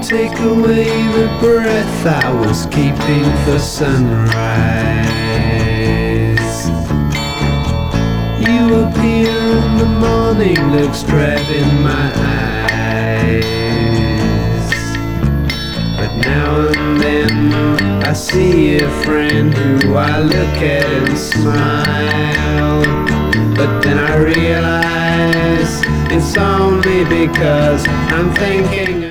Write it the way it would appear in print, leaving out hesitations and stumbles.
take away the breath I was keeping for sunrise. You appear in the morning, looks dread in my eyes. But now and then I see a friend who I look at and smile. But then I realize it's only because I'm thinking